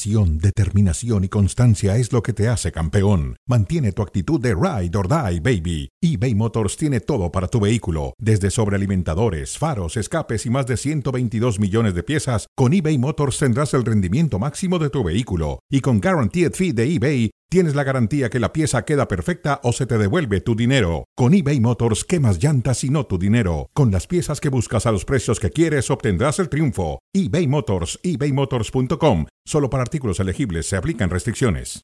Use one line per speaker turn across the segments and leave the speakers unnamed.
Pasión, determinación y constancia es lo que te hace campeón. Mantiene tu actitud de ride or die, baby. eBay Motors tiene todo para tu vehículo, desde sobrealimentadores, faros, escapes y más de 122 millones de piezas. Con eBay Motors tendrás el rendimiento máximo de tu vehículo. Y con Guaranteed Fee de eBay, tienes la garantía que la pieza queda perfecta o se te devuelve tu dinero. Con eBay Motors, quemas llantas y no tu dinero. Con las piezas que buscas a los precios que quieres, obtendrás el triunfo. eBay Motors, ebaymotors.com. Solo para artículos elegibles se aplican restricciones.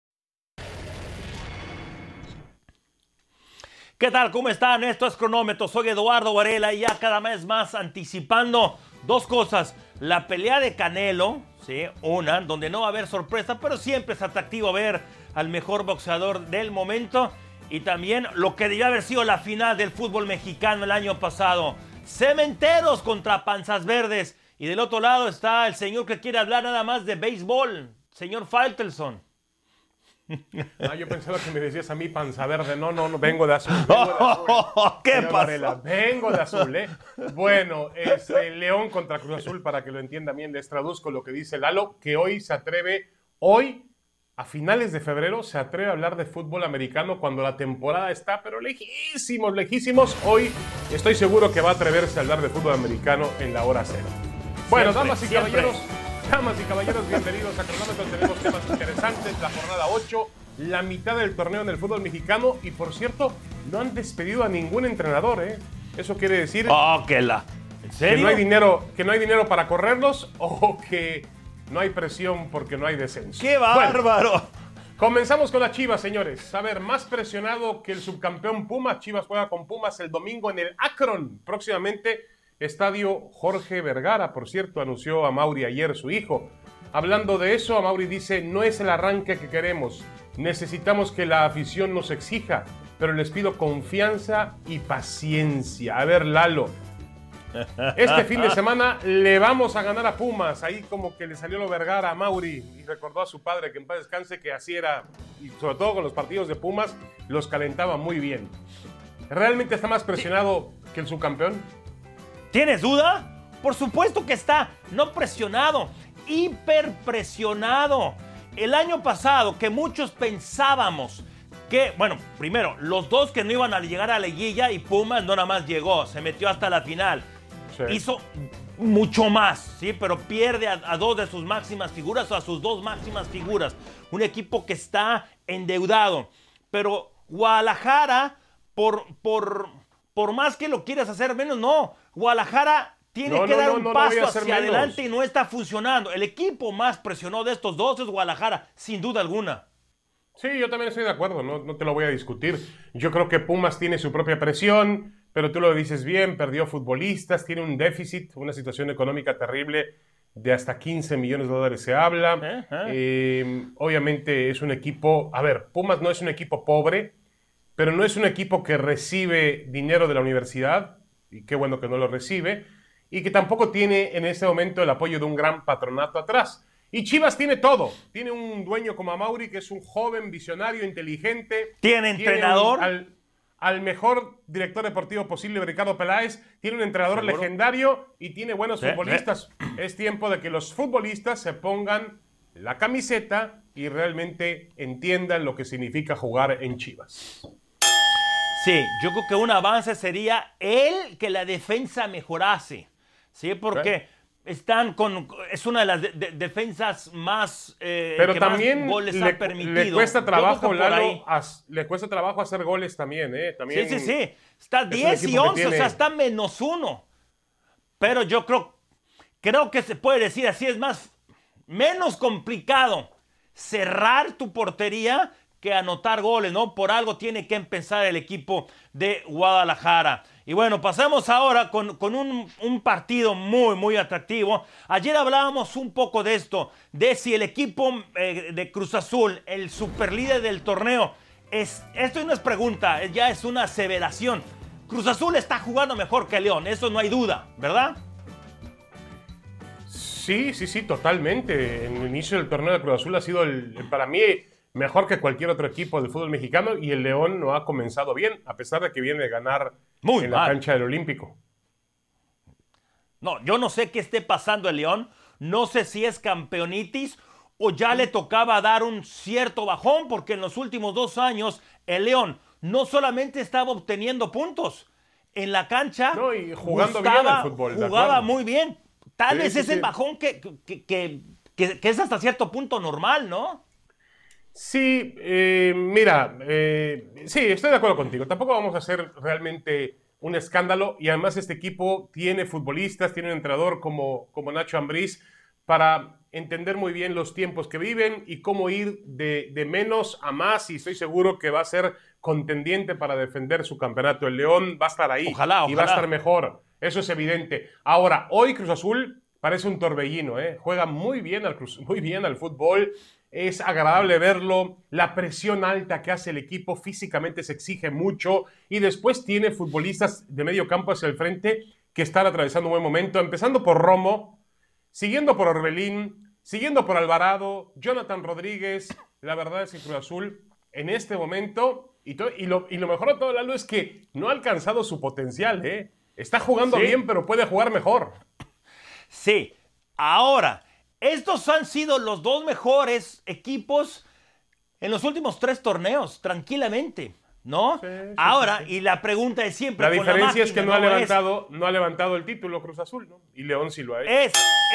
¿Qué tal? ¿Cómo están? Esto es Cronómetro. Soy Eduardo Varela y ya cada vez más anticipando dos cosas. La pelea de Canelo, ¿sí? Una, donde no va a haber sorpresa, pero siempre es atractivo ver al mejor boxeador del momento. Y también lo que debió haber sido la final del fútbol mexicano el año pasado. Cementeros contra Panzas Verdes. Y del otro lado está el señor que quiere hablar nada más de béisbol, señor Faitelson.
Ah, yo pensaba que me decías a mí Panza Verde. No, vengo de azul. Vengo de azul.
¿Qué pasó?
Varela, vengo de azul, ¿eh? Bueno, León contra Cruz Azul, para que lo entiendan bien, les traduzco lo que dice Lalo, que hoy se atreve, a finales de febrero, se atreve a hablar de fútbol americano cuando la temporada está, pero lejísimos, lejísimos. Hoy estoy seguro que va a atreverse a hablar de fútbol americano en la hora cero. Bueno, damas y caballeros, bienvenidos a Cronómetro. Tenemos temas interesantes, la jornada 8, la mitad del torneo en el fútbol mexicano y, por cierto, no han despedido a ningún entrenador, ¿eh? Eso quiere decir
¿En serio?
que no hay dinero para correrlos o que no hay presión porque no hay descenso.
¡Qué bárbaro!
Bueno, comenzamos con las Chivas, señores. A ver, más presionado que el subcampeón Pumas. Chivas juega con Pumas el domingo en el Akron, próximamente Estadio Jorge Vergara. Por cierto, anunció a Mauri ayer su hijo. Hablando de eso, a Mauri dice: no es el arranque que queremos, necesitamos que la afición nos exija, pero les pido confianza y paciencia. A ver, Lalo, este fin de semana le vamos a ganar a Pumas. Ahí como que le salió lo Vergara a Mauri y recordó a su padre, que en paz descanse, que así era, y sobre todo con los partidos de Pumas los calentaba muy bien. ¿Realmente está más presionado que el subcampeón?
¿Tienes duda? Por supuesto que está, no presionado, hiperpresionado. El año pasado, que muchos pensábamos que, bueno, primero, los dos que no iban a llegar a la liguilla y Pumas no nada más llegó, se metió hasta la final. Sí. Hizo mucho más, ¿sí? Pero pierde a dos de sus máximas figuras o a sus dos máximas figuras. Un equipo que está endeudado. Pero Guadalajara, por más que lo quieras hacer menos, no. Guadalajara tiene que dar un paso hacia adelante y no está funcionando. El equipo más presionado de estos dos es Guadalajara, sin duda alguna.
Sí, yo también estoy de acuerdo, no te lo voy a discutir. Yo creo que Pumas tiene su propia presión, pero tú lo dices bien, perdió futbolistas, tiene un déficit, una situación económica terrible de hasta 15 millones de dólares se habla. Obviamente es un equipo, a ver, Pumas no es un equipo pobre, pero no es un equipo que recibe dinero de la universidad, y qué bueno que no lo recibe, y que tampoco tiene en este momento el apoyo de un gran patronato atrás. Y Chivas tiene todo. Tiene un dueño como Amauri, que es un joven, visionario, inteligente.
¿Tiene entrenador?
Al mejor director deportivo posible, Ricardo Peláez. Tiene un entrenador
¿seguro?
Legendario y tiene buenos futbolistas. Es tiempo de que los futbolistas se pongan la camiseta y realmente entiendan lo que significa jugar en Chivas.
Sí, yo creo que un avance sería que la defensa mejorase. Sí, porque es una de las defensas más
pero
que
también
más goles ha permitido.
Le cuesta trabajo, Lalo, le cuesta trabajo hacer goles también, ¿eh? También
sí. Está 10 y 11, o sea, está -1. Pero yo creo que se puede decir así, es menos complicado cerrar tu portería que anotar goles, ¿no? Por algo tiene que empezar el equipo de Guadalajara. Y bueno, pasemos ahora con un partido muy, muy atractivo. Ayer hablábamos un poco de esto, de si el equipo de Cruz Azul, el superlíder del torneo, esto no es pregunta, ya es una aseveración. Cruz Azul está jugando mejor que León, eso no hay duda, ¿verdad?
Sí, totalmente. En el inicio del torneo de Cruz Azul ha sido, para mí, mejor que cualquier otro equipo del fútbol mexicano, y el León no ha comenzado bien, a pesar de que viene de ganar la cancha del Olímpico.
No, yo no sé qué esté pasando el León, no sé si es campeonitis o ya le tocaba dar un cierto bajón, porque en los últimos 2 años el León no solamente estaba obteniendo puntos en la cancha,
y jugando bien al fútbol.
Jugaba muy bien. Tal vez es el bajón que es hasta cierto punto normal, ¿no?
Sí, mira, sí, estoy de acuerdo contigo. Tampoco vamos a hacer realmente un escándalo, y además este equipo tiene futbolistas, tiene un entrenador como Nacho Ambriz para entender muy bien los tiempos que viven y cómo ir de menos a más, y estoy seguro que va a ser contendiente para defender su campeonato. El León va a estar ahí.
Ojalá.
Y va a estar mejor, eso es evidente. Ahora, hoy Cruz Azul parece un torbellino, juega muy bien al fútbol. Es agradable verlo, la presión alta que hace el equipo, físicamente se exige mucho, y después tiene futbolistas de medio campo hacia el frente que están atravesando un buen momento, empezando por Romo, siguiendo por Orbelín, siguiendo por Alvarado, Jonathan Rodríguez. La verdad es que Cruz Azul en este momento, y lo mejor de todo, Lalo, es que no ha alcanzado su potencial, Está jugando bien, pero puede jugar mejor.
Sí, ahora, estos han sido los 2 mejores equipos en los últimos 3 torneos, tranquilamente, ¿no? Sí, ahora, sí. Y la pregunta es siempre...
La diferencia es que no ha levantado el título Cruz Azul, ¿no? Y León sí lo ha hecho.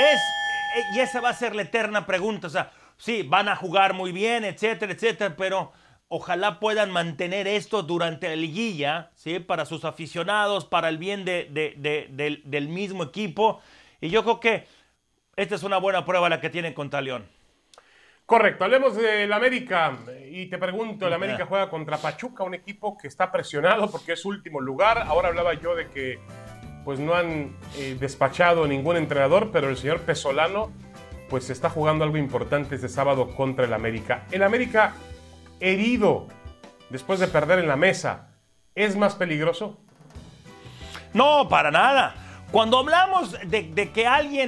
Y esa va a ser la eterna pregunta. O sea, sí, van a jugar muy bien, etcétera, pero ojalá puedan mantener esto durante la liguilla, ¿sí? Para sus aficionados, para el bien del mismo equipo. Y yo creo que esta es una buena prueba la que tienen contra León.
Correcto, hablemos del América. Y te pregunto, el América juega contra Pachuca, un equipo que está presionado porque es último lugar. Ahora hablaba yo de que pues no han despachado ningún entrenador, pero el señor Pesolano pues está jugando algo importante este sábado contra el América. El América herido después de perder en la Mesa, ¿es más peligroso?
No, para nada. Cuando hablamos de que alguien,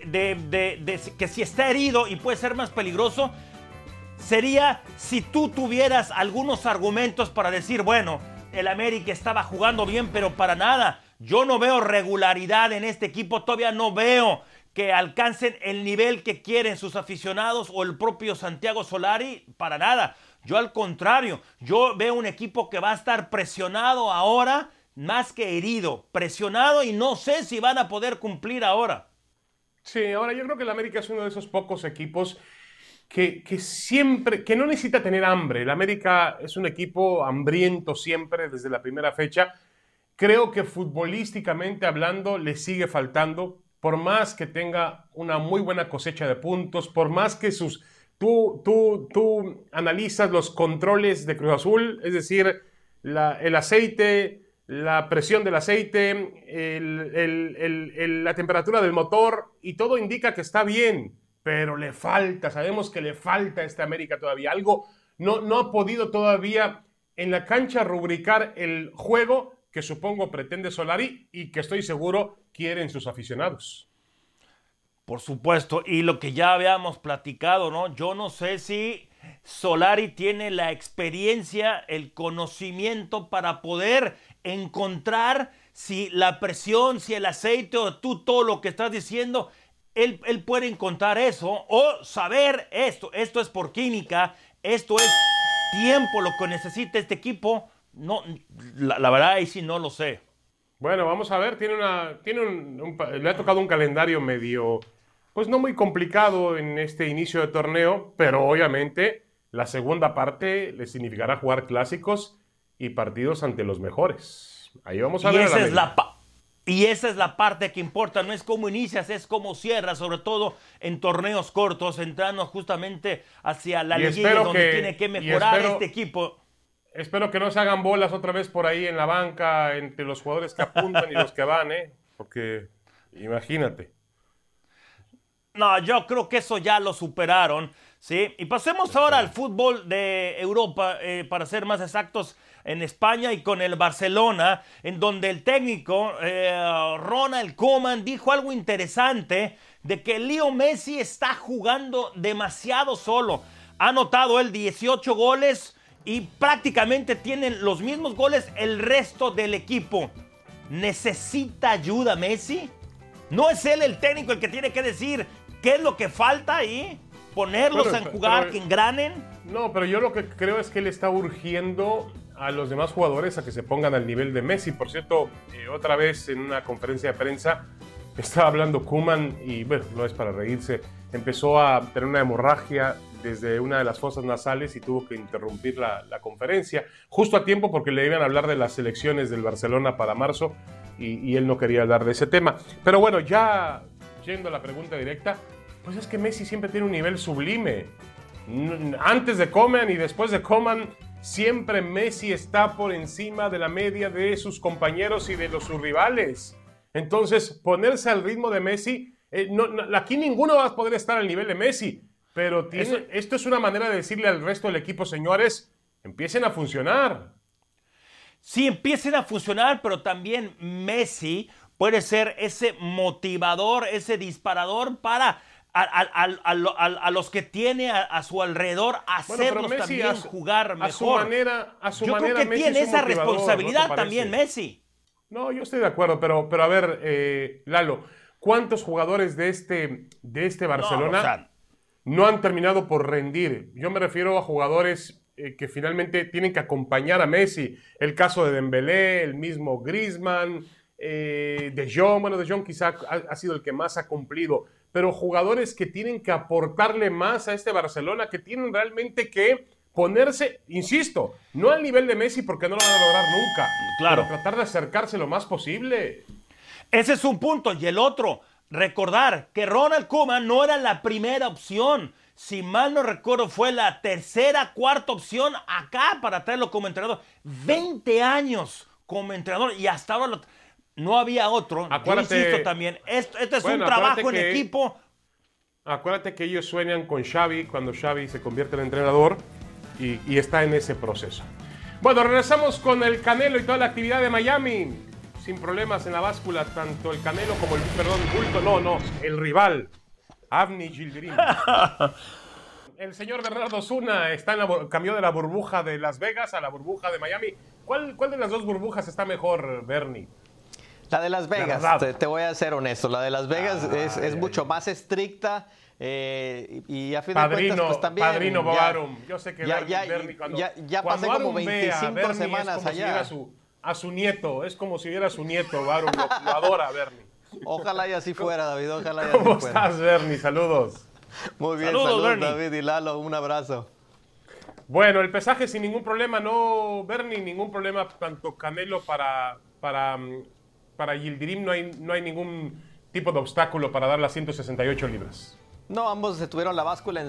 que si está herido y puede ser más peligroso, sería si tú tuvieras algunos argumentos para decir, bueno, el América estaba jugando bien, pero para nada. Yo no veo regularidad en este equipo, todavía no veo que alcancen el nivel que quieren sus aficionados o el propio Santiago Solari, para nada. Yo al contrario, yo veo un equipo que va a estar presionado ahora, más que herido, presionado, y no sé si van a poder cumplir ahora.
Sí, ahora yo creo que el América es uno de esos pocos equipos que no necesita tener hambre. El América es un equipo hambriento siempre desde la primera fecha. Creo que futbolísticamente hablando le sigue faltando, por más que tenga una muy buena cosecha de puntos, por más que tú analizas los controles de Cruz Azul, es decir, el aceite, la presión del aceite, la temperatura del motor, y todo indica que está bien, pero le falta, sabemos que le falta a este América todavía. Algo no ha podido todavía en la cancha rubricar el juego que supongo pretende Solari y que estoy seguro quieren sus aficionados.
Por supuesto, y lo que ya habíamos platicado, ¿no? Yo no sé si Solari tiene la experiencia, el conocimiento para poder encontrar si la presión, si el aceite o tú todo lo que estás diciendo, él puede encontrar eso o saber esto es por química, esto es tiempo lo que necesita este equipo. No, la verdad ahí sí no lo sé.
Bueno, vamos a ver, le ha tocado un calendario medio, pues no muy complicado en este inicio de torneo, pero obviamente la segunda parte le significará jugar clásicos y partidos ante los mejores. Ahí vamos a ver.
Y esa es la parte que importa, no es cómo inicias, es cómo cierras, sobre todo en torneos cortos, entrando justamente hacia la liguilla donde tiene que mejorar este equipo.
Espero que no se hagan bolas otra vez por ahí en la banca entre los jugadores que apuntan y los que van, porque imagínate.
No, yo creo que eso ya lo superaron, ¿sí? Y pasemos ahora al fútbol de Europa, para ser más exactos, en España y con el Barcelona, en donde el técnico Ronald Koeman dijo algo interesante de que Leo Messi está jugando demasiado solo. Ha anotado él 18 goles y prácticamente tienen los mismos goles el resto del equipo. ¿Necesita ayuda Messi? ¿No es él el técnico el que tiene que decir qué es lo que falta ahí? ponerlos a jugar, que engranen.
No, pero yo lo que creo es que él está urgiendo a los demás jugadores a que se pongan al nivel de Messi. Por cierto, otra vez en una conferencia de prensa estaba hablando Koeman y, bueno, no es para reírse, empezó a tener una hemorragia desde una de las fosas nasales y tuvo que interrumpir la conferencia, justo a tiempo porque le iban a hablar de las elecciones del Barcelona para marzo y él no quería hablar de ese tema. Pero bueno, ya yendo a la pregunta directa, pues es que Messi siempre tiene un nivel sublime. Antes de Koeman y después de Koeman, siempre Messi está por encima de la media de sus compañeros y de sus rivales. Entonces, ponerse al ritmo de Messi, aquí ninguno va a poder estar al nivel de Messi. Pero esto es una manera de decirle al resto del equipo, señores, empiecen a funcionar.
Sí, empiecen a funcionar, pero también Messi puede ser ese motivador, ese disparador para a los que tiene a su alrededor, hacerlos también jugar mejor.
A su
yo
manera,
creo que
Messi
tiene
es un
esa
motivador,
responsabilidad
¿no
también Messi.
No, yo estoy de acuerdo, pero a ver, Lalo, ¿cuántos jugadores de este Barcelona no han terminado por rendir? Yo me refiero a jugadores que finalmente tienen que acompañar a Messi. El caso de Dembélé, el mismo Griezmann, De Jong. Bueno, De Jong quizá ha sido el que más ha cumplido, pero jugadores que tienen que aportarle más a este Barcelona, que tienen realmente que ponerse, insisto, no al nivel de Messi porque no lo van a lograr nunca,
claro,
pero tratar de acercarse lo más posible.
Ese es un punto. Y el otro, recordar que Ronald Koeman no era la primera opción. Si mal no recuerdo, fue la tercera, cuarta opción acá para traerlo como entrenador. 20 años como entrenador y hasta ahora no había otro.
Acuérdate,
yo insisto también, esto es un trabajo en equipo.
Acuérdate que ellos sueñan con Xavi cuando Xavi se convierte en entrenador y está en ese proceso. Bueno, regresamos con el Canelo y toda la actividad de Miami. Sin problemas en la báscula, tanto el Canelo como el rival, Avni Yildirim. El señor Bernardo Osuna cambió de la burbuja de Las Vegas a la burbuja de Miami. ¿Cuál de las dos burbujas está mejor, Bernie?
La de Las Vegas, te voy a ser honesto. La de Las Vegas es mucho más estricta. Y a fin de cuentas, pues también.
Padrino Barum. Yo sé que Bernie,
ya pasé como 25 semanas allá.
A su nieto, es como si viera a su nieto, Barum, lo adora, Bernie.
Ojalá y así fuera, David, ojalá y así
fuera. ¿Cómo
fuera.
estás, Bernie? Saludos.
Muy bien, saludos
Bernie.
David y Lalo, un abrazo.
Bueno, el pesaje sin ningún problema, no, Bernie, ningún problema, tanto Canelo para Yildirim no hay ningún tipo de obstáculo para dar las 168 libras.
No, ambos se tuvieron la báscula en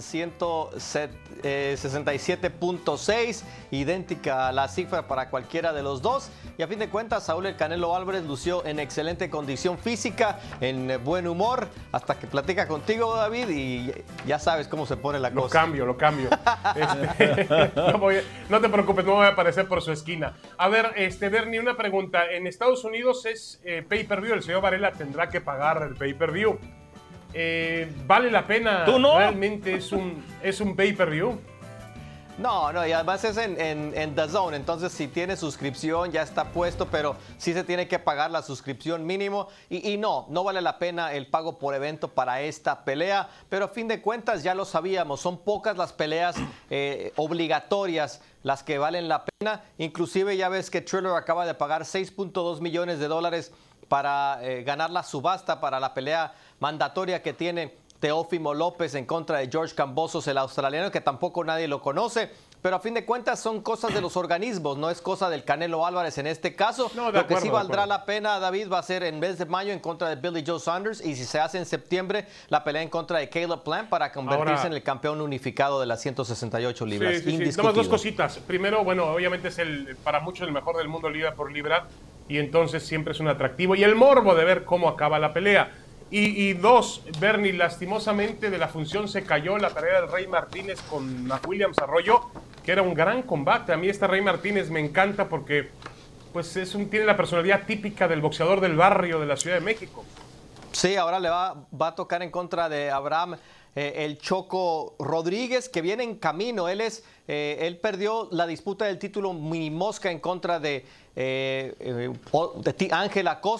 167.6, idéntica a la cifra para cualquiera de los dos. Y a fin de cuentas, Saúl El Canelo Álvarez lució en excelente condición física, en buen humor, hasta que platica contigo, David, y ya sabes cómo se pone la cosa.
Lo cambio. No te preocupes, no voy a aparecer por su esquina. A ver, Bernie, una pregunta. En Estados Unidos es pay-per-view, el señor Varela tendrá que pagar el pay-per-view. ¿Vale la pena?
¿Tú no?
¿Realmente es un pay-per-view?
No, y además es en The Zone, entonces si tiene suscripción ya está puesto, pero sí se tiene que pagar la suscripción mínimo y no vale la pena el pago por evento para esta pelea, pero a fin de cuentas ya lo sabíamos, son pocas las peleas obligatorias las que valen la pena, inclusive ya ves que Triller acaba de pagar $6.2 millones para ganar la subasta para la pelea mandatoria que tiene Teófimo López en contra de George Kambosos, el australiano, que tampoco nadie lo conoce. Pero a fin de cuentas son cosas de los organismos, no es cosa del Canelo Álvarez en este caso. Lo que sí valdrá la pena, David, va a ser en vez de mayo en contra de Billy Joe Saunders y si se hace en septiembre la pelea en contra de Caleb Plant para convertirse en el campeón unificado de las 168 libras.
Sí. Nomás dos cositas. Primero, bueno, obviamente es para muchos el mejor del mundo libra por libra y entonces siempre es un atractivo. Y el morbo de ver cómo acaba la pelea. Y dos, Bernie, lastimosamente de la función se cayó la pelea del Rey Martínez con Williams Arroyo, que era un gran combate. A mí este Rey Martínez me encanta porque pues tiene la personalidad típica del boxeador del barrio de la Ciudad de México.
Sí, ahora le va a tocar en contra de Abraham el Choco Rodríguez, que viene en camino. Él perdió la disputa del título mini mosca en contra de Ángel Acosta,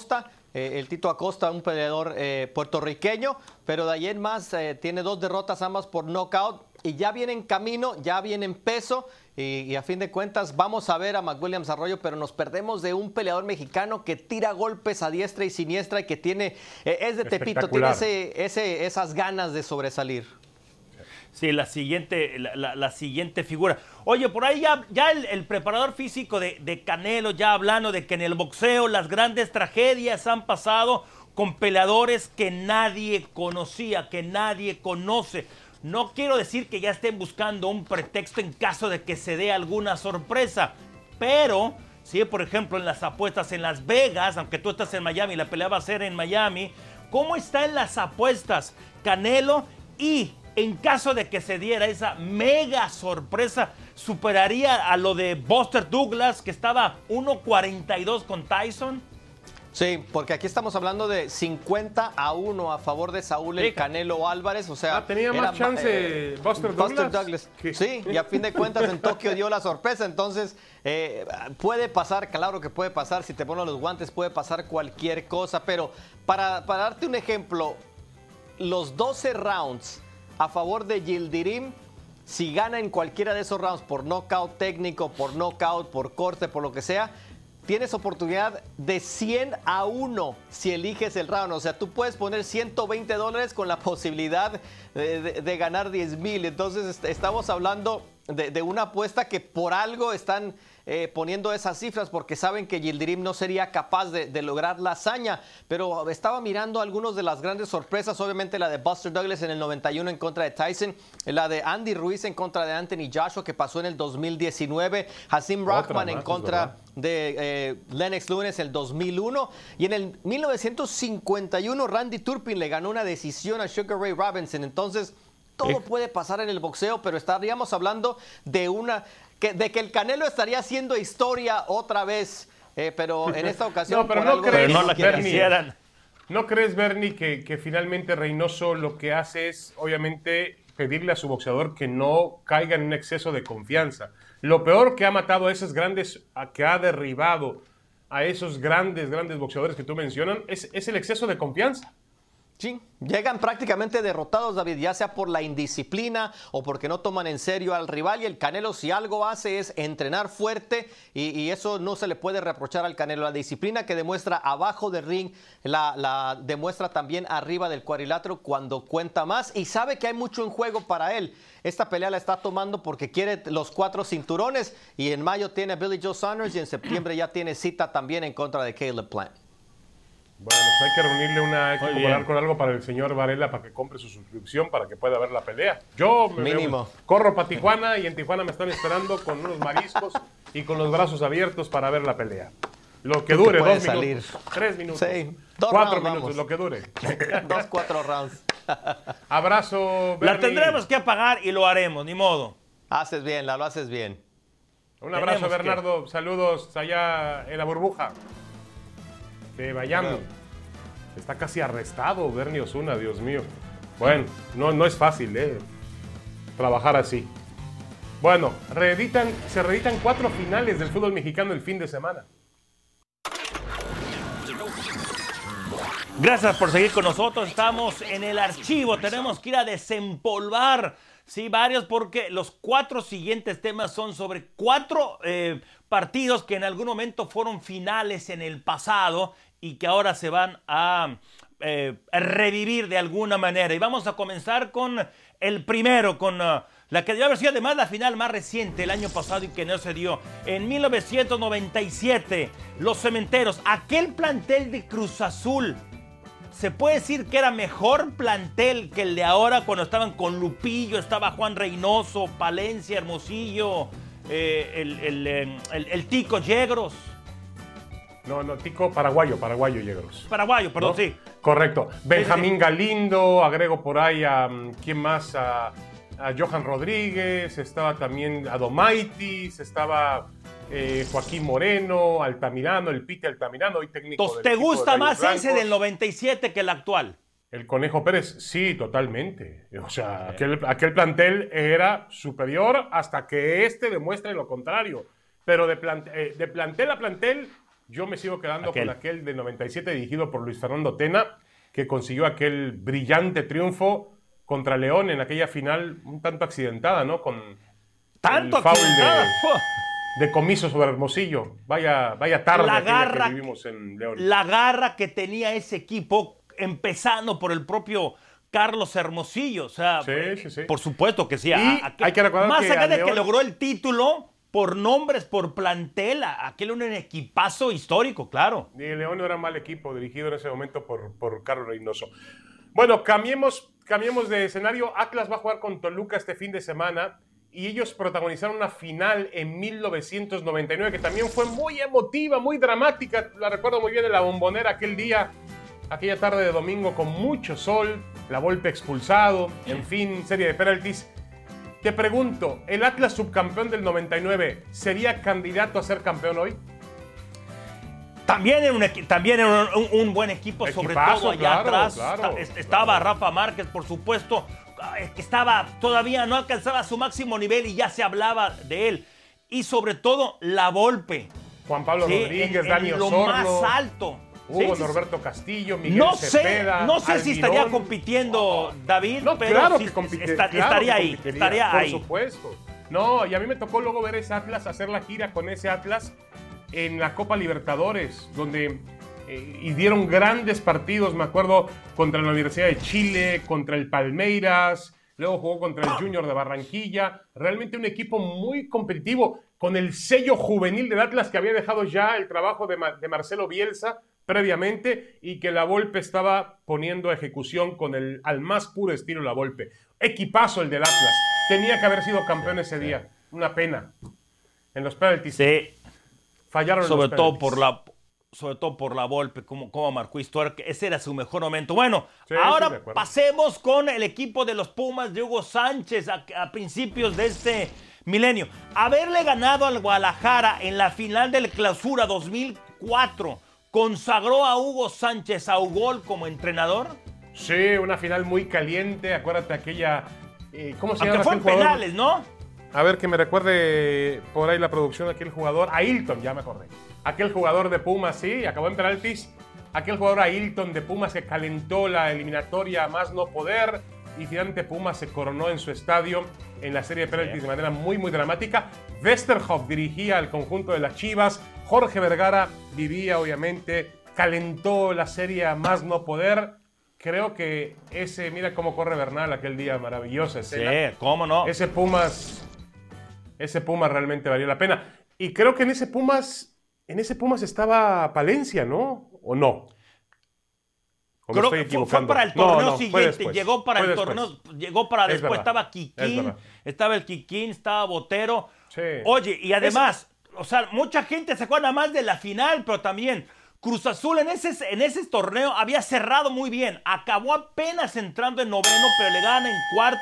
el Tito Acosta, un peleador puertorriqueño, pero de ahí en más tiene 2 derrotas, ambas por knockout, y ya viene en camino, ya viene en peso, y a fin de cuentas vamos a ver a McWilliams Arroyo, pero nos perdemos de un peleador mexicano que tira golpes a diestra y siniestra y que tiene, es de Tepito, tiene esas ganas de sobresalir.
Sí, la siguiente figura. Oye, por ahí ya el preparador físico de Canelo, ya hablando de que en el boxeo las grandes tragedias han pasado con peleadores que nadie conocía, que nadie conoce. No quiero decir que ya estén buscando un pretexto en caso de que se dé alguna sorpresa, pero sí, por ejemplo, en las apuestas en Las Vegas, aunque tú estás en Miami, la pelea va a ser en Miami, ¿cómo está en las apuestas Canelo? Y en caso de que se diera esa mega sorpresa, ¿superaría a lo de Buster Douglas, que estaba 1.42 con Tyson?
Sí, porque aquí estamos hablando de 50-1 a favor de Saúl el Canelo Álvarez, o sea...
tenía más chance Buster Douglas.
Sí, y a fin de cuentas en Tokio dio la sorpresa, entonces puede pasar, claro que puede pasar, si te pones los guantes puede pasar cualquier cosa, pero para darte un ejemplo, los 12 rounds a favor de Yildirim, si gana en cualquiera de esos rounds por knockout técnico, por knockout, por corte, por lo que sea, tienes oportunidad de 100-1 si eliges el round. O sea, tú puedes poner $120 con la posibilidad de ganar 10,000. Entonces, estamos hablando de una apuesta que por algo están poniendo esas cifras, porque saben que Yildirim no sería capaz de lograr la hazaña. Pero estaba mirando algunas de las grandes sorpresas, obviamente la de Buster Douglas en el 91 en contra de Tyson, la de Andy Ruiz en contra de Anthony Joshua, que pasó en el 2019, Hasim Rahman en contra de Lennox Lewis en el 2001, y en el 1951 Randy Turpin le ganó una decisión a Sugar Ray Robinson. Entonces, todo puede pasar en el boxeo, pero estaríamos hablando de que el Canelo estaría haciendo historia otra vez, pero en esta ocasión...
No, pero no crees, ¿no crees, Bernie, que finalmente Reynoso lo que hace es, obviamente, pedirle a su boxeador que no caiga en un exceso de confianza? Lo peor que ha matado a esos grandes, que ha derribado a esos grandes boxeadores que tú mencionas, es el exceso de confianza.
Sí, llegan prácticamente derrotados, David, ya sea por la indisciplina o porque no toman en serio al rival, y el Canelo, si algo hace, es entrenar fuerte, y eso no se le puede reprochar al Canelo. La disciplina que demuestra abajo del ring la demuestra también arriba del cuadrilátero cuando cuenta más, y sabe que hay mucho en juego para él. Esta pelea la está tomando porque quiere los 4 cinturones, y en mayo tiene a Billy Joe Saunders, y en septiembre ya tiene cita también en contra de Caleb Plant.
Bueno, pues hay que reunirle hay que cooperar con algo para el señor Varela para que compre su suscripción para que pueda ver la pelea. Yo corro para Tijuana, y en Tijuana me están esperando con unos mariscos y con los brazos abiertos para ver la pelea. Lo que dure, 2 minutos, 3 minutos,
sí,
4 minutos, vamos. Lo que dure.
4 rounds.
Abrazo, Bernie.
La tendremos que apagar y lo haremos, ni modo.
Haces bien, lo haces bien.
Un abrazo, Bernardo. Saludos allá en la burbuja de Miami. Está casi arrestado Bernie Osuna, Dios mío. Bueno, no es fácil trabajar así. Bueno, se reeditan 4 finales del fútbol mexicano el fin de semana.
Gracias por seguir con nosotros. Estamos en el archivo. Tenemos que ir a desempolvar, sí, varios, porque los 4 siguientes temas son sobre 4 partidos que en algún momento fueron finales en el pasado y que ahora se van a revivir de alguna manera. Y vamos a comenzar con el primero, con la que debió haber sido además la final más reciente el año pasado y que no se dio. En 1997, los Cementeros, aquel plantel de Cruz Azul, se puede decir que era mejor plantel que el de ahora, cuando estaban con Lupillo, estaba Juan Reynoso, Palencia, Hermosillo, el Tico Yegros.
No, Tico, paraguayo Yegros.
Paraguayo, perdón, ¿no? Sí.
Correcto. Benjamín Galindo, agrego por ahí a, ¿quién más? A Johan Rodríguez, estaba también Adomaitis, estaba Joaquín Moreno, Altamirano, el Pite Altamirano, hoy técnico.
Entonces, ¿te gusta más ese del 97 que el actual?
El Conejo Pérez, sí, totalmente. O sea, aquel plantel era superior hasta que demuestre lo contrario. Pero de plantel a plantel, Yo me sigo quedando con aquel del 97 dirigido por Luis Fernando Tena, que consiguió aquel brillante triunfo contra León en aquella final un tanto accidentada, ¿no? Con
tanto
el foul de Comiso sobre Hermosillo. Vaya tarde que vivimos en León.
La garra que tenía ese equipo, empezando por el propio Carlos Hermosillo. O sea,
sí.
Por supuesto que sí.
Y hay que recordar
más
que
allá de
León,
que logró el título por nombres, por plantel, aquel era un equipazo histórico, claro.
Y el León no era mal equipo, dirigido en ese momento por Carlos Reynoso. Bueno, cambiemos de escenario. Atlas va a jugar con Toluca este fin de semana y ellos protagonizaron una final en 1999 que también fue muy emotiva, muy dramática. La recuerdo muy bien en la Bombonera aquel día, aquella tarde de domingo con mucho sol, la Volpe expulsado, en fin, serie de penaltis. Te pregunto, ¿el Atlas subcampeón del 99 sería candidato a ser campeón hoy?
También era un buen equipo, sobre todo allá atrás. Estaba Rafa Márquez, por supuesto. Todavía no alcanzaba su máximo nivel y ya se hablaba de él. Y sobre todo, la Volpe.
Juan Pablo Rodríguez, Dani Osorno.
Lo más alto.
Hugo Norberto Castillo, Miguel Cepeda.
No sé si estaría compitiendo David, pero
claro
sí,
que
estaría ahí.
Por supuesto. No, y a mí me tocó luego ver ese Atlas, hacer la gira con ese Atlas en la Copa Libertadores, donde y dieron grandes partidos, me acuerdo, contra la Universidad de Chile, contra el Palmeiras, luego jugó contra el Junior de Barranquilla. Realmente un equipo muy competitivo, con el sello juvenil del Atlas que había dejado ya el trabajo de Marcelo Bielsa previamente y que la Volpe estaba poniendo a ejecución con al más puro estilo la Volpe. Equipazo el del Atlas. Tenía que haber sido campeón ese día. Una pena. En los penaltis.
Sí.
Fallaron
sobre
los penaltis.
Sobre todo por la Volpe, como marcó historia, que ese era su mejor momento. Bueno,
sí,
ahora pasemos con el equipo de los Pumas de Hugo Sánchez a principios de este milenio. Haberle ganado al Guadalajara en la final del Clausura 2004 consagró a Hugo Sánchez a Ugol como entrenador.
Sí, una final muy caliente. Acuérdate aquella... ¿cómo se llama?
Aunque fue en penales, ¿no?
A ver, que me recuerde por ahí la producción de aquel jugador. Ailton, ya me acordé. Aquel jugador de Pumas, sí, acabó en penaltis. Aquel jugador Ailton de Pumas que calentó la eliminatoria a más no poder. Y finalmente Pumas se coronó en su estadio en la serie de penaltis de manera muy, muy dramática. Westerhoff dirigía al conjunto de las Chivas. Jorge Vergara vivía, obviamente, calentó la serie a más no poder. Creo que mira cómo corre Bernal aquel día, maravillosa escena.
Sí, cómo no.
Ese Pumas realmente valió la pena. Y creo que en ese Pumas estaba Palencia, ¿no? ¿O no?
Creo que fue para el torneo siguiente, llegó para el torneo, llegó para después, estaba Kikín, estaba el Kikín, estaba Botero.
Sí.
Oye, y además, o sea, mucha gente se acuerda más de la final, pero también Cruz Azul en ese torneo había cerrado muy bien, acabó apenas entrando en noveno, pero le gana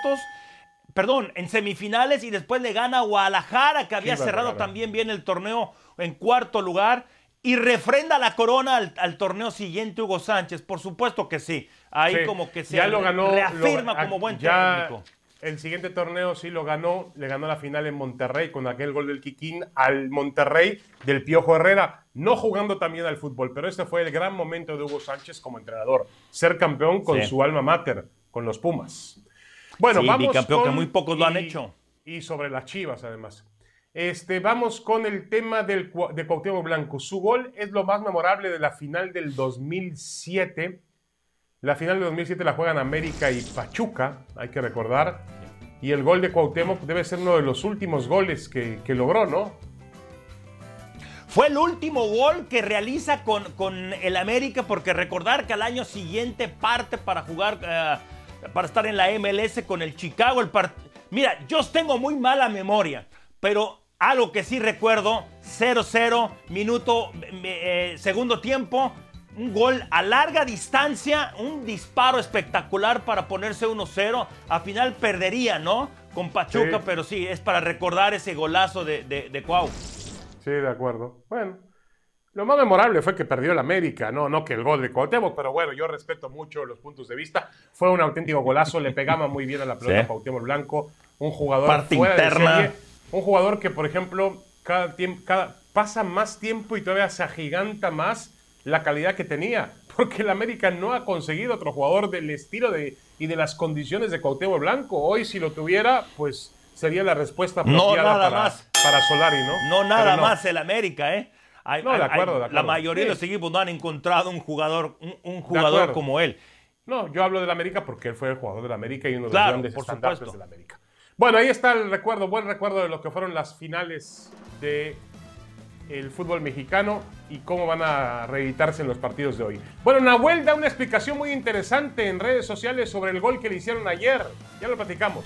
en semifinales y después le gana a Guadalajara, que había cerrado también bien el torneo en cuarto lugar. Y refrenda la corona al torneo siguiente Hugo Sánchez, por supuesto que sí. Ahí sí, como que se reafirma como buen técnico.
El siguiente torneo sí lo ganó, le ganó la final en Monterrey con aquel gol del Kikín al Monterrey del Piojo Herrera, no jugando también al fútbol, pero este fue el gran momento de Hugo Sánchez como entrenador, ser campeón con su alma mater, con los Pumas. Bueno, vamos
bicampeón, que muy pocos lo han hecho.
Y sobre las Chivas, además. Vamos con el tema de Cuauhtémoc Blanco. Su gol es lo más memorable de la final del 2007. La final del 2007 la juegan América y Pachuca, hay que recordar. Y el gol de Cuauhtémoc debe ser uno de los últimos goles que logró, ¿no?
Fue el último gol que realiza con el América, porque recordar que al año siguiente parte para jugar, para estar en la MLS con el Chicago. Mira, yo tengo muy mala memoria, pero algo que sí recuerdo, 0-0, segundo tiempo, un gol a larga distancia, un disparo espectacular para ponerse 1-0. Al final perdería, ¿no? Con Pachuca, sí. Pero sí, es para recordar ese golazo de Cuau.
Sí, de acuerdo. Bueno, lo más memorable fue que perdió el América, no que el gol de Cuauhtémoc, pero bueno, yo respeto mucho los puntos de vista. Fue un auténtico golazo, le pegaba muy bien a la pelota Cuauhtémoc Blanco, un jugador
parte
fuera
interna.
de serie. Un jugador que, por ejemplo, cada pasa más tiempo y todavía se agiganta más la calidad que tenía, porque el América no ha conseguido otro jugador del estilo y de las condiciones de Cuauhtémoc Blanco. Hoy, si lo tuviera, pues sería la respuesta apropiada para Solari, ¿no?
No nada más el América, ¿eh?
De acuerdo.
La mayoría de los equipos no han encontrado un jugador como él.
No, yo hablo del América porque él fue el jugador del América y uno de los grandes estandartes del América. Bueno, ahí está el recuerdo, buen recuerdo de lo que fueron las finales del fútbol mexicano y cómo van a reeditarse en los partidos de hoy. Bueno, Nahuel da una explicación muy interesante en redes sociales sobre el gol que le hicieron ayer. Ya lo platicamos.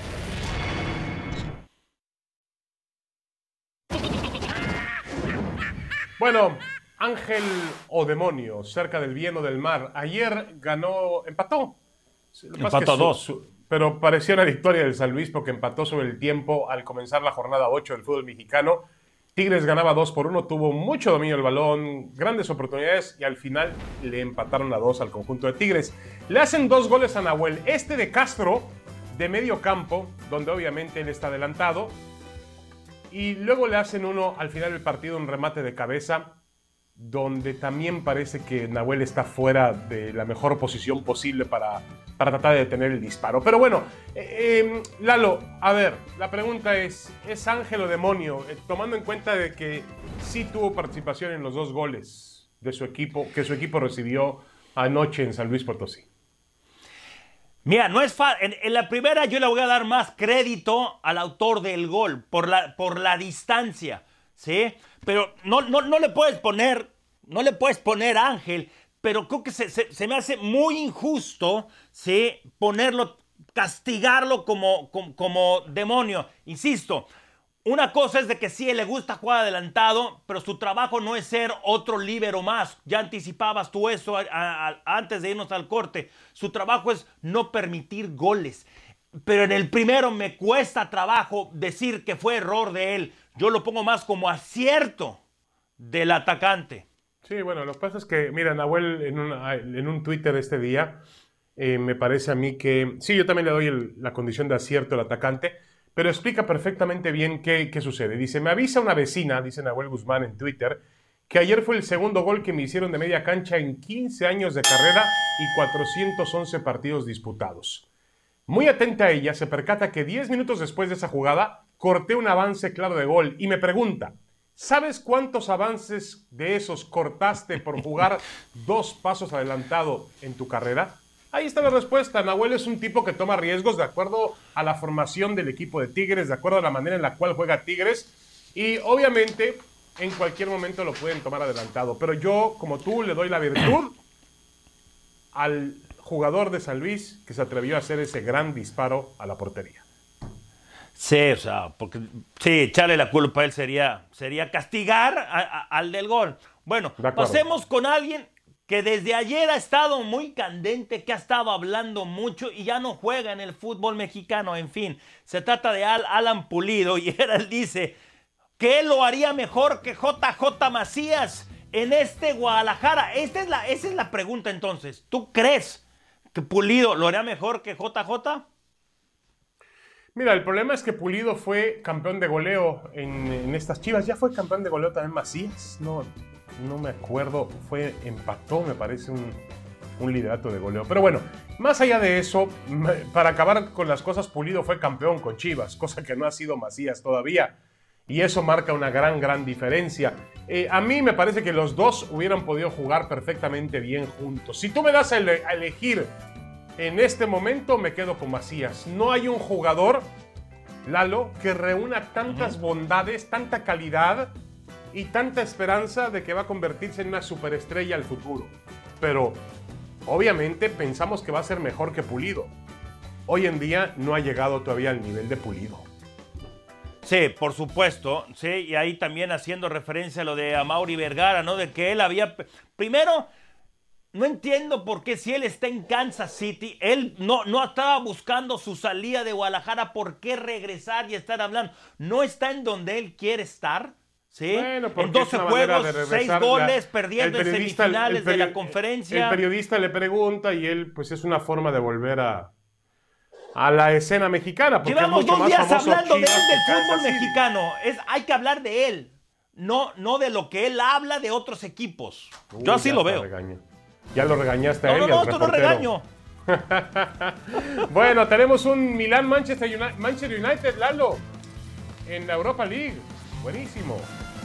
Bueno, ángel o demonio, cerca del bien o del mal. Ayer empató.
Empató a 2.
Pero parecía una victoria del San Luis porque empató sobre el tiempo al comenzar la jornada 8 del fútbol mexicano. Tigres ganaba 2-1, tuvo mucho dominio del balón, grandes oportunidades y al final le empataron a 2 al conjunto de Tigres. Le hacen 2 goles a Nahuel. Este de Castro, de medio campo, donde obviamente él está adelantado. Y luego le hacen uno al final del partido, un remate de cabeza, donde también parece que Nahuel está fuera de la mejor posición posible para tratar de detener el disparo. Pero bueno, Lalo, a ver, la pregunta ¿es ángel o demonio? Tomando en cuenta de que sí tuvo participación en los 2 goles de su equipo, que su equipo recibió anoche en San Luis Potosí.
Mira, no es fácil. En la primera yo le voy a dar más crédito al autor del gol por la distancia, ¿sí? Pero no le puedes poner Ángel, pero creo que se me hace muy injusto, ¿sí? Castigarlo como demonio. Insisto, una cosa es de que sí le gusta jugar adelantado, pero su trabajo no es ser otro líbero más. Ya anticipabas tú eso antes de irnos al corte. Su trabajo es no permitir goles. Pero en el primero me cuesta trabajo decir que fue error de él. Yo lo pongo más como acierto del atacante.
Sí, bueno, lo que pasa es que, mira, Nahuel en un Twitter este día, me parece a mí que, sí, yo también le doy la condición de acierto al atacante, pero explica perfectamente bien qué sucede. Dice, me avisa una vecina, dice Nahuel Guzmán en Twitter, que ayer fue el segundo gol que me hicieron de media cancha en 15 años de carrera y 411 partidos disputados. Muy atenta a ella, se percata que 10 minutos después de esa jugada, corté un avance claro de gol y me pregunta, ¿sabes cuántos avances de esos cortaste por jugar 2 pasos adelantado en tu carrera? Ahí está la respuesta. Nahuel es un tipo que toma riesgos de acuerdo a la formación del equipo de Tigres, de acuerdo a la manera en la cual juega Tigres. Y obviamente en cualquier momento lo pueden tomar adelantado. Pero yo, como tú, le doy la virtud al jugador de San Luis que se atrevió a hacer ese gran disparo a la portería.
Sí, o sea, porque sí, echarle la culpa a él sería castigar al del gol. Bueno, pasemos con alguien que desde ayer ha estado muy candente, que ha estado hablando mucho y ya no juega en el fútbol mexicano. En fin, se trata de Alan Pulido y él dice que él lo haría mejor que JJ Macías en este Guadalajara. Esa es la pregunta entonces. ¿Tú crees que Pulido lo haría mejor que JJ?
Mira, el problema es que Pulido fue campeón de goleo en estas Chivas. ¿Ya fue campeón de goleo también Macías? No me acuerdo. Empató, me parece, un liderato de goleo. Pero bueno, más allá de eso, para acabar con las cosas, Pulido fue campeón con Chivas, cosa que no ha sido Macías todavía. Y eso marca una gran diferencia. A mí me parece que los dos hubieran podido jugar perfectamente bien juntos. Si tú me das a elegir en este momento, me quedo con Macías. No hay un jugador, Lalo, que reúna tantas bondades, tanta calidad y tanta esperanza de que va a convertirse en una superestrella al futuro. Pero, obviamente, pensamos que va a ser mejor que Pulido. Hoy en día no ha llegado todavía al nivel de Pulido.
Sí, por supuesto, sí, y ahí también haciendo referencia a lo de Amaury Vergara, ¿no? De que él había... Primero, no entiendo por qué si él está en Kansas City, él no estaba buscando su salida de Guadalajara, ¿por qué regresar y estar hablando? No está en donde él quiere estar, ¿sí? Bueno, en 12 juegos, 6 goles, perdiendo en semifinales de la conferencia.
El periodista le pregunta y él, pues es una forma de volver a la escena mexicana.
Llevamos 2 días hablando de él, del fútbol mexicano. Hay que hablar de él. no de lo que él habla de otros equipos. Yo así lo veo.
Ya lo regañaste a él.
No, esto no regaño.
Bueno, tenemos un Manchester United, Lalo, en la Europa League. Buenísimo.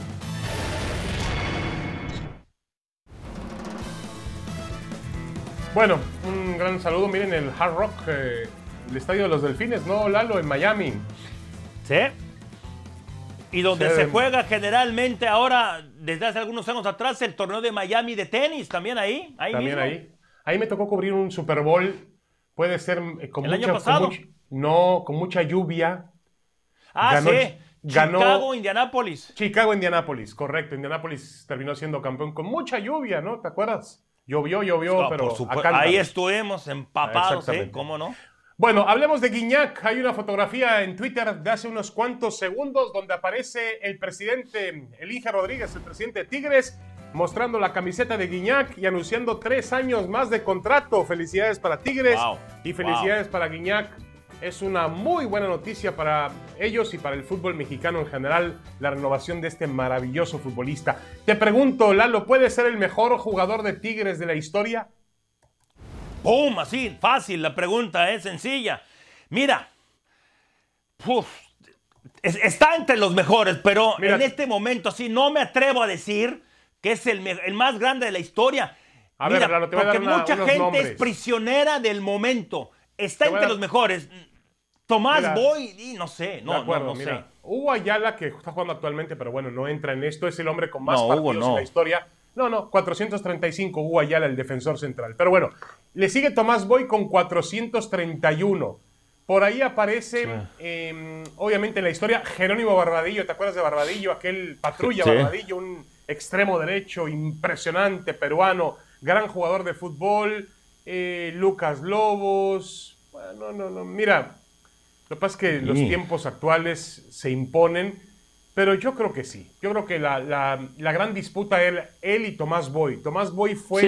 Bueno, un gran saludo. Miren el Hard Rock, el estadio de los Delfines, ¿no, Lalo? En Miami.
Sí. Y donde se juega generalmente ahora, desde hace algunos años atrás, el torneo de Miami de tenis, también ahí.
También mismo. Ahí me tocó cubrir un Super Bowl. Puede ser con
¿El año pasado?
Con mucha lluvia.
Ganó Chicago,
Indianápolis, correcto. Indianápolis terminó siendo campeón con mucha lluvia, ¿no? ¿Te acuerdas? Llovió, pero
ahí estuvimos empapados, ¿eh? ¿Cómo no?
Bueno, hablemos de Gignac. Hay una fotografía en Twitter de hace unos cuantos segundos donde aparece el presidente, Elige Rodríguez, el presidente de Tigres, mostrando la camiseta de Gignac y anunciando 3 años más de contrato. Felicidades para Tigres y felicidades para Gignac. Es una muy buena noticia para ellos y para el fútbol mexicano en general, la renovación de este maravilloso futbolista. Te pregunto, Lalo, ¿puede ser el mejor jugador de Tigres de la historia?
¡Pum! Así, fácil, la pregunta es sencilla. Mira, está entre los mejores, pero en este momento sí no me atrevo a decir que es el más grande de la historia.
A ver, Lalo, te voy a dar
mucha gente
nombres.
Es prisionera del momento. Está entre los mejores. Tomás Boy, y no sé, no sé.
Hugo Ayala, que está jugando actualmente, pero bueno, no entra en esto, es el hombre con más partidos en la historia. 435, Hugo Ayala, el defensor central. Pero bueno, le sigue Tomás Boy con 431. Por ahí aparece, obviamente en la historia, Jerónimo Barbadillo. ¿Te acuerdas de Barbadillo? Aquel patrulla Barbadillo, un extremo derecho impresionante, peruano, gran jugador de fútbol. Lucas Lobos. Bueno, mira, lo que pasa es que los tiempos actuales se imponen, pero yo creo que sí. Yo creo que la gran disputa es él y Tomás Boy. Tomás Boy fue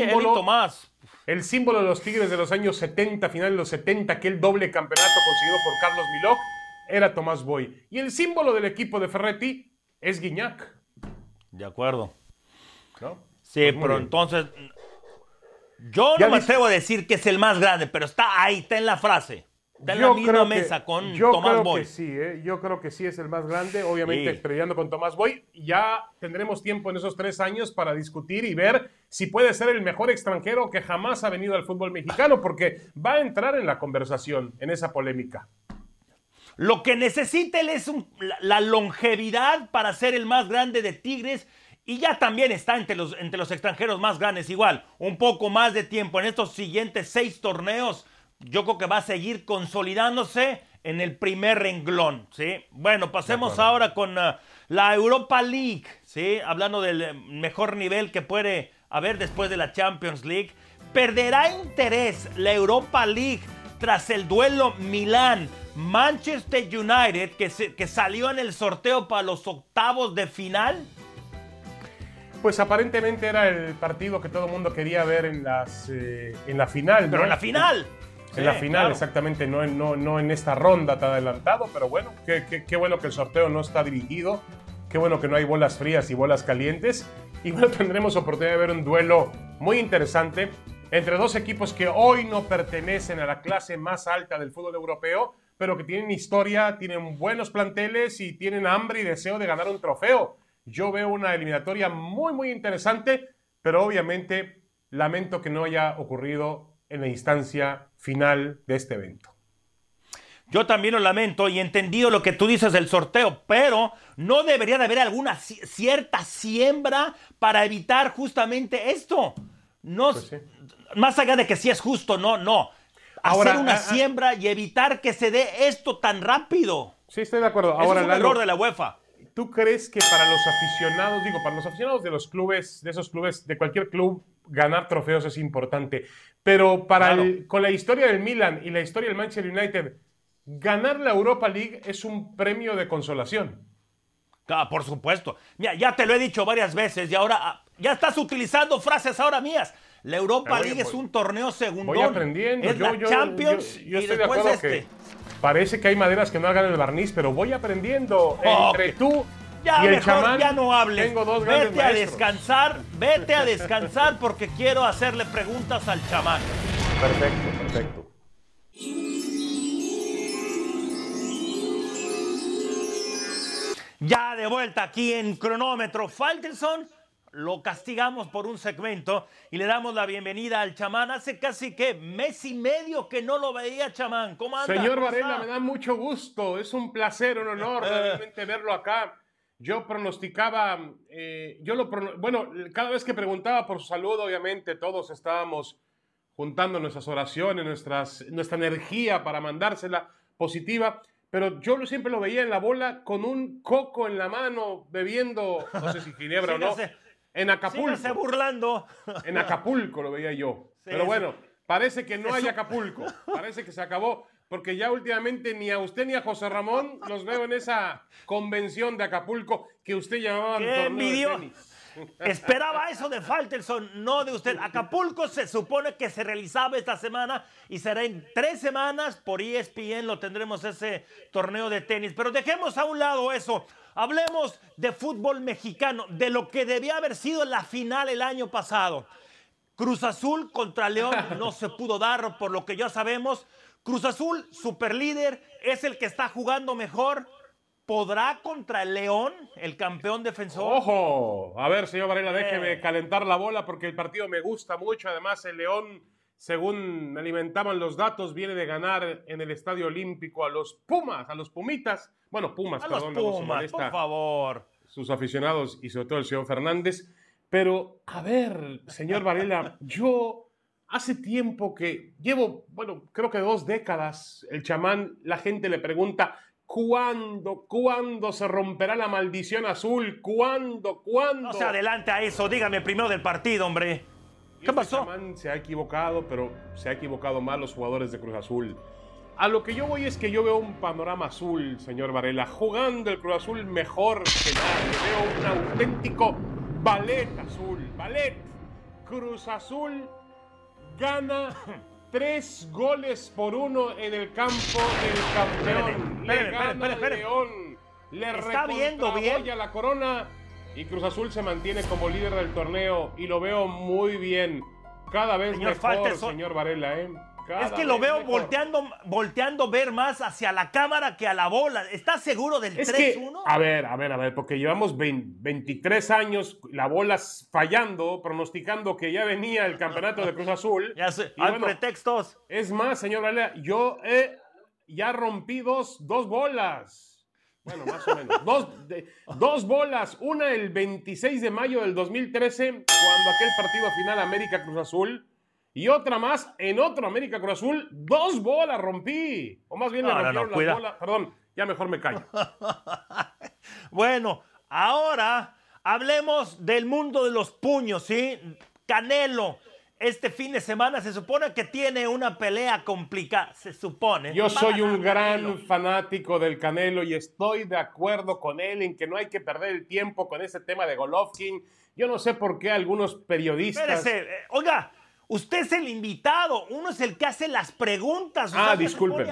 el símbolo de los Tigres de los años 70, finales de los 70, aquel doble campeonato conseguido por Carlos Milok, era Tomás Boy. Y el símbolo del equipo de Ferretti es Gignac.
De acuerdo.
¿No?
Sí, pues pero entonces... Yo no me atrevo a decir que es el más grande, pero está ahí, está en la frase. Está en la misma mesa con Tomás Boy.
Yo creo que sí es el más grande, obviamente peleando con Tomás Boy. Ya tendremos tiempo en esos 3 años para discutir y ver si puede ser el mejor extranjero que jamás ha venido al fútbol mexicano, porque va a entrar en la conversación, en esa polémica.
Lo que necesita él es la longevidad para ser el más grande de Tigres. Y ya también está entre los extranjeros más grandes igual. Un poco más de tiempo en estos siguientes 6 torneos. Yo creo que va a seguir consolidándose en el primer renglón, ¿sí? Bueno, pasemos ahora con la Europa League, ¿sí? Hablando del mejor nivel que puede haber después de la Champions League. ¿Perderá interés la Europa League tras el duelo Milán-Manchester United que salió en el sorteo para los octavos de final?
Pues aparentemente era el partido que todo el mundo quería ver en la final, ¿no?
Pero en la final.
En la final, claro. Exactamente, no en esta ronda tan adelantado, pero bueno, qué bueno que el sorteo no está dirigido, qué bueno que no hay bolas frías y bolas calientes, y bueno, tendremos oportunidad de ver un duelo muy interesante entre 2 equipos que hoy no pertenecen a la clase más alta del fútbol europeo, pero que tienen historia, tienen buenos planteles y tienen hambre y deseo de ganar un trofeo. Yo veo una eliminatoria muy, muy interesante, pero obviamente lamento que no haya ocurrido en la instancia final de este evento.
Yo también lo lamento y entendido lo que tú dices del sorteo, pero no debería de haber alguna cierta siembra para evitar justamente esto. No, pues sí. Más allá de que sí es justo, no. Hacer una siembra y evitar que se dé esto tan rápido.
Sí, estoy de acuerdo.
Ahora, es un error de la UEFA.
¿Tú crees que para los aficionados, de los clubes, de esos clubes, de cualquier club, ganar trofeos es importante? Pero con la historia del Milan y la historia del Manchester United, ganar la Europa League es un premio de consolación.
Claro, por supuesto. Mira, ya te lo he dicho varias veces y ahora ya estás utilizando frases ahora mías. La Europa League es un torneo segundón.
Voy aprendiendo.
Es la Champions
yo
y
estoy
después
de acuerdo que parece que hay maderas que no hagan el barniz, pero voy aprendiendo. Entre tú
Ya
y el
mejor
chamán,
ya no hables.
tengo dos grandes
Vete a descansar porque quiero hacerle preguntas al chamán.
Perfecto.
Ya de vuelta aquí en Cronómetro. Faitelson lo castigamos por un segmento y le damos la bienvenida al chamán. Hace casi que mes y medio que no lo veía, chamán. ¿Cómo anda?
Señor
¿Cómo
Varela,
está?
me da mucho gusto. Es un placer, un honor realmente verlo acá. Yo pronosticaba, bueno, cada vez que preguntaba por su salud, obviamente todos estábamos juntando nuestras oraciones, nuestra energía para mandársela positiva. Pero yo siempre lo veía en la bola con un coco en la mano, bebiendo, no sé si ginebra o no, en Acapulco.
Sígase burlando.
En Acapulco lo veía yo.
Sí,
pero bueno, parece que no hay Acapulco. Parece que se acabó, porque ya últimamente ni a usted ni a José Ramón los veo en esa convención de Acapulco que usted llamaba
¡Qué
torneo de
envidio!
tenis.
Esperaba eso de Faitelson, no de usted. Acapulco se supone que se realizaba esta semana y será en 3 semanas por ESPN, lo tendremos ese torneo de tenis. Pero dejemos a un lado eso. Hablemos de fútbol mexicano, de lo que debía haber sido la final el año pasado. Cruz Azul contra León no se pudo dar, por lo que ya sabemos. Cruz Azul, superlíder, es el que está jugando mejor. ¿Podrá contra el León, el campeón defensor?
¡Ojo! A ver, señor Varela, déjeme calentar la bola porque el partido me gusta mucho. Además, el León, según me alimentaban los datos, viene de ganar en el Estadio Olímpico a los Pumas, a los Pumitas. Bueno, Pumas,
A
perdón.
los
luego se
Pumas,
molesta
por favor.
sus aficionados y sobre todo el señor Fernández. Pero, a ver, señor Varela, yo hace tiempo que llevo, bueno, creo que 2 décadas, el chamán, la gente le pregunta... ¿Cuándo se romperá la maldición azul? ¿Cuándo?
No se adelante a eso, dígame primero del partido, hombre. ¿Qué pasó?
Chamán se ha equivocado, pero se ha equivocado más los jugadores de Cruz Azul. A lo que yo voy es que yo veo un panorama azul, señor Varela, jugando el Cruz Azul mejor que nadie. Veo un auténtico ballet azul, ballet. Cruz Azul gana 3-1 en el campo del campeón.
Espere.
León. Le
¿Está viendo bien?
la corona y Cruz Azul se mantiene como líder del torneo y lo veo muy bien. Cada vez
Señor
mejor,
Faitelson.
señor Varela,
Es que lo veo volteando ver más hacia la cámara que a la bola. ¿Estás seguro del 3-1?
A ver, porque llevamos 23 años la bola fallando, pronosticando que ya venía el campeonato de Cruz Azul.
Ya sé,
Y
hay
bueno,
pretextos.
Es más, señor Varela, yo ya rompí dos bolas. Bueno, más o menos. Dos bolas. Una el 26 de mayo del 2013, cuando aquel partido final América Cruz Azul. Y otra más en otro América Cruz Azul. 2 bolas rompí. O más bien le rompieron las bolas. Perdón, ya mejor me callo.
Bueno, ahora hablemos del mundo de los puños, ¿sí? Canelo. Este fin de semana se supone que tiene una pelea complicada, se supone.
Yo soy un gran
Canelo.
fanático del Canelo y estoy de acuerdo con él en que no hay que perder el tiempo con ese tema de Golovkin. Yo no sé por qué algunos periodistas...
Espérese, oiga, usted es el invitado, uno es el que hace las preguntas.
Discúlpeme.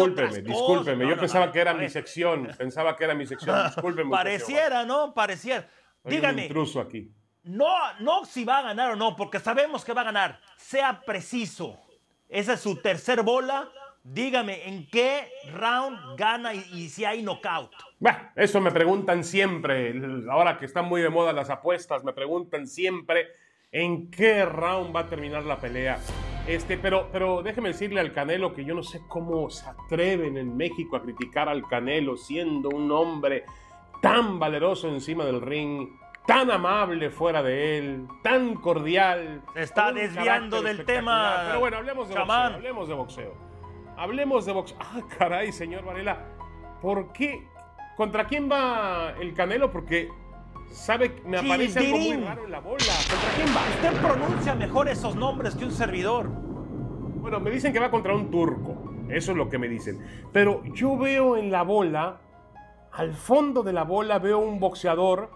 Yo pensaba que era mi sección. Discúlpeme.
Pareciera, ¿no? Pareciera.
Soy
Dígame.
un intruso aquí.
No si va a ganar o no, porque sabemos que va a ganar. Sea preciso. Esa es su tercer bola. Dígame, ¿en qué round gana y si hay knockout?
Bueno, eso me preguntan siempre. Ahora que están muy de moda las apuestas, me preguntan siempre en qué round va a terminar la pelea. Pero déjeme decirle al Canelo que yo no sé cómo se atreven en México a criticar al Canelo siendo un hombre tan valeroso encima del ring, tan amable fuera de él, tan cordial.
Se está desviando del tema.
Pero bueno, hablemos de boxeo. Hablemos de boxeo. Ah, caray, señor Varela. ¿Por qué? ¿Contra quién va el Canelo? Porque sabe, me aparece algo muy raro en la bola. ¿Contra quién va?
Usted pronuncia mejor esos nombres que un servidor.
Bueno, me dicen que va contra un turco. Eso es lo que me dicen. Pero yo veo en la bola, al fondo de la bola, veo un boxeador.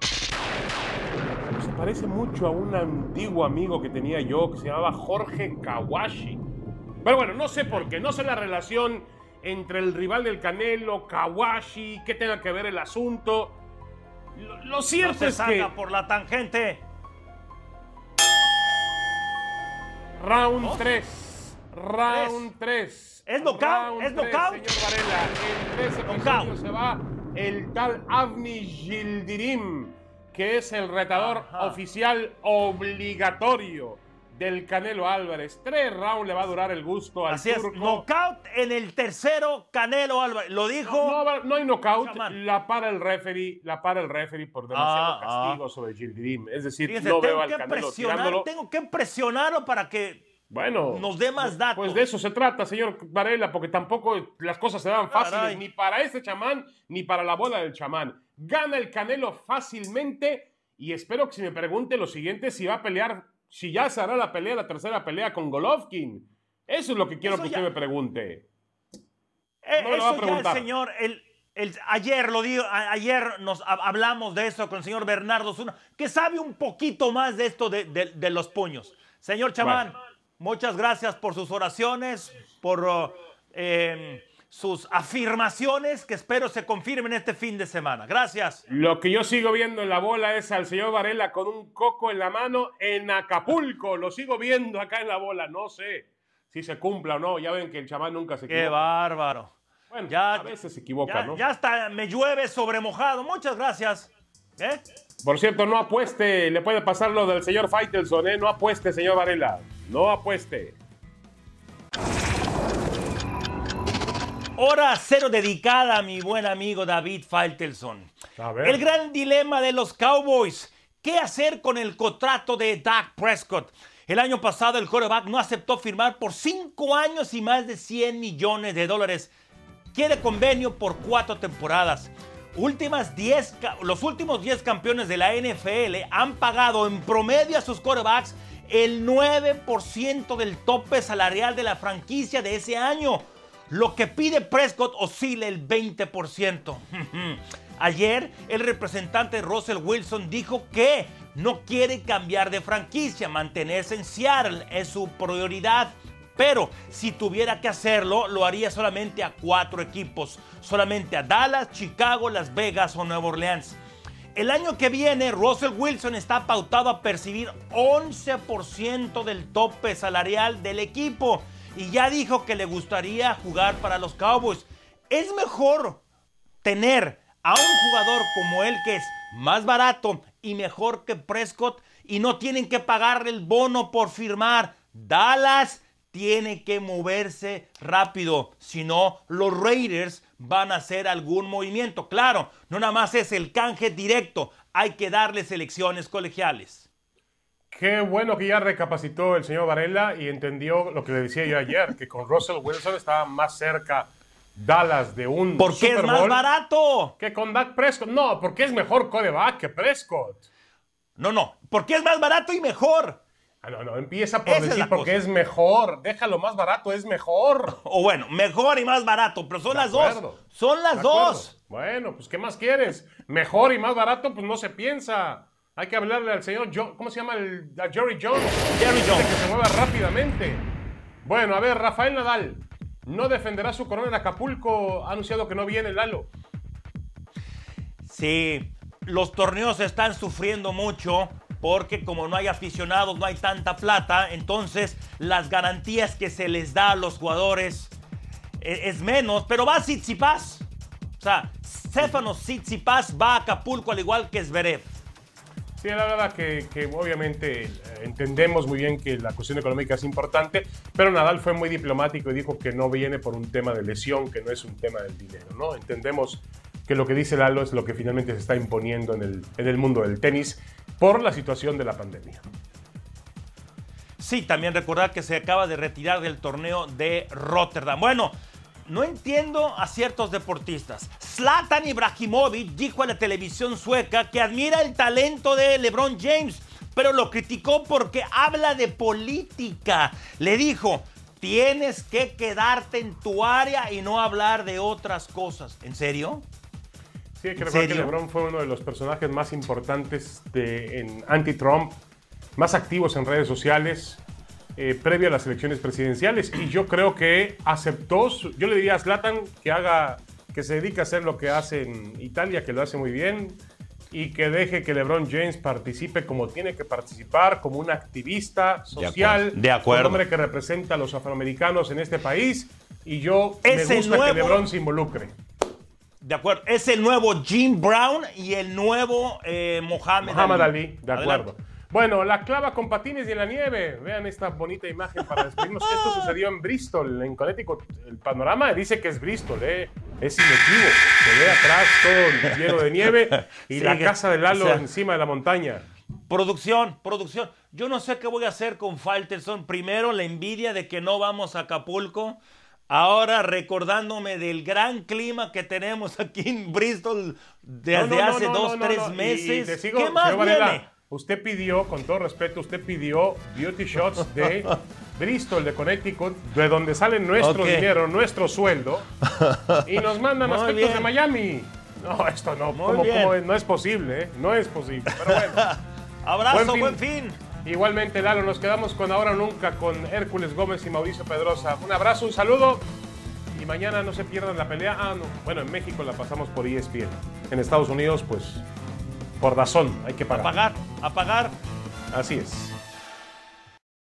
Se parece mucho a un antiguo amigo que tenía yo que se llamaba Jorge Kawashi. Pero bueno, no sé por qué. No sé la relación entre el rival del Canelo, Kawashi, qué tenga que ver el asunto. Lo cierto es que...
por la tangente.
Round 3. Round 3.
¿Es knockout? ¿Es knockout?
Señor Varela, en 3 episodios se va el tal Avni Yildirim, que es el retador oficial obligatorio del Canelo Álvarez. 3 rounds le va a durar el gusto al turco.
Es, knockout en el tercero, Canelo Álvarez. Lo dijo.
No hay knockout, la para el referee por demasiado castigo sobre Yildirim. Es decir, fíjense, no veo al Canelo tirándolo.
Tengo que presionarlo para que nos dé más datos.
Pues de eso se trata, señor Varela, porque tampoco las cosas se dan fáciles, ni para este chamán, ni para la bola del chamán. Gana el Canelo fácilmente y espero que si me pregunte lo siguiente, si va a pelear, si ya se hará la tercera pelea con Golovkin. Eso es lo que quiero que usted me pregunte.
No me lo va a preguntar. Señor, ayer nos hablamos de eso con el señor Bernardo Zuna, que sabe un poquito más de esto de los puños. Señor chamán, muchas gracias por sus oraciones, por sus afirmaciones que espero se confirmen este fin de semana. Gracias.
Lo que yo sigo viendo en la bola es al señor Varela con un coco en la mano en Acapulco. Lo sigo viendo acá en la bola. No sé si se cumpla o no. Ya ven que el chamán nunca se equivoca.
¡Qué bárbaro!
Bueno, ya, a veces se equivoca, ¿no?
Ya hasta me llueve sobre mojado. Muchas gracias.
Por cierto, no apueste. Le puede pasar lo del señor Faitelson, ¿eh? No apueste, señor Varela. No apueste.
Hora cero dedicada a mi buen amigo David Faitelson. El gran dilema de los Cowboys. ¿Qué hacer con el contrato de Dak Prescott? El año pasado el quarterback no aceptó firmar por 5 años y más de $100 millones. Quiere convenio por 4 temporadas. Los últimos 10 campeones de la NFL han pagado en promedio a sus quarterbacks el 9% del tope salarial de la franquicia de ese año. Lo que pide Prescott oscila el 20%. Ayer, el representante Russell Wilson dijo que no quiere cambiar de franquicia, mantenerse en Seattle es su prioridad. Pero si tuviera que hacerlo, lo haría solamente a 4 equipos. Solamente a Dallas, Chicago, Las Vegas o Nueva Orleans. El año que viene, Russell Wilson está pautado a percibir 11% del tope salarial del equipo. Y ya dijo que le gustaría jugar para los Cowboys. Es mejor tener a un jugador como él que es más barato y mejor que Prescott y no tienen que pagarle el bono por firmar. Dallas tiene que moverse rápido, si no los Raiders van a hacer algún movimiento. Claro, no nada más es el canje directo, hay que darle selecciones colegiales.
Qué bueno que ya recapacitó el señor Varela y entendió lo que le decía yo ayer, que con Russell Wilson estaba más cerca Dallas de un
¿por qué
Super
es más
Bowl
barato?
Que con Dak Prescott. No, porque es mejor quarterback que Prescott.
No, porque es más barato y mejor.
No, empieza por decir porque es mejor. Déjalo más barato, es mejor.
O bueno, mejor y más barato, pero son las dos. Son las dos.
Bueno, pues ¿qué más quieres? Mejor y más barato, pues no se piensa. Hay que hablarle al señor ¿cómo se llama? A Jerry Jones.
Jerry Jones.
Que se mueva rápidamente. Bueno, a ver, Rafael Nadal no defenderá su corona en Acapulco. Ha anunciado que no viene Lalo.
Sí, los torneos están sufriendo mucho porque como no hay aficionados, no hay tanta plata, entonces las garantías que se les da a los jugadores es menos, pero va Tsitsipas. O sea, Stefanos Tsitsipas va a Acapulco al igual que Zverev.
Sí, la verdad que obviamente entendemos muy bien que la cuestión económica es importante, pero Nadal fue muy diplomático y dijo que no viene por un tema de lesión, que no es un tema del dinero, ¿no? Entendemos que lo que dice Lalo es lo que finalmente se está imponiendo en el mundo del tenis por la situación de la pandemia.
Sí, también recordar que se acaba de retirar del torneo de Rotterdam. Bueno, no entiendo a ciertos deportistas. Zlatan Ibrahimovic dijo a la televisión sueca que admira el talento de LeBron James, pero lo criticó porque habla de política. Le dijo, tienes que quedarte en tu área y no hablar de otras cosas. ¿En serio?
Sí, hay que recordar que LeBron fue uno de los personajes más importantes en anti-Trump, más activos en redes sociales, previo a las elecciones presidenciales, y yo creo que aceptó, yo le diría a Zlatan que se dedique a hacer lo que hace en Italia, que lo hace muy bien, y que deje que LeBron James participe como tiene que participar, como un activista social,
de acuerdo.
un hombre que representa a los afroamericanos en este país, y yo me gusta que LeBron se involucre.
De acuerdo, es el nuevo Jim Brown y el nuevo Muhammad
Ali. De acuerdo. Adelante. Bueno, la clava con patines y en la nieve. Vean esta bonita imagen para despedirnos. Esto sucedió en Bristol, en Connecticut. El panorama dice que es Bristol, es inequívoco. Se ve atrás todo lleno de nieve y la casa de Lalo encima de la montaña.
Producción. Yo no sé qué voy a hacer con Faitelson. Primero, la envidia de que no vamos a Acapulco. Ahora recordándome del gran clima que tenemos aquí en Bristol desde hace 2-3 meses. ¿Qué más viene?
Usted pidió, con todo respeto, beauty shots de Bristol, de Connecticut, de donde sale nuestro dinero, nuestro sueldo, y nos mandan aspectos de Miami. No, esto no, ¿cómo no es posible, no es posible, pero bueno.
Abrazo, buen fin.
Igualmente, Lalo, nos quedamos con Ahora o Nunca con Hércules Gómez y Mauricio Pedrosa. Un abrazo, un saludo. Y mañana no se pierdan la pelea. No. Bueno, en México la pasamos por ESPN. En Estados Unidos, pues, por DAZN. Hay que pagar.
A pagar.
Así es.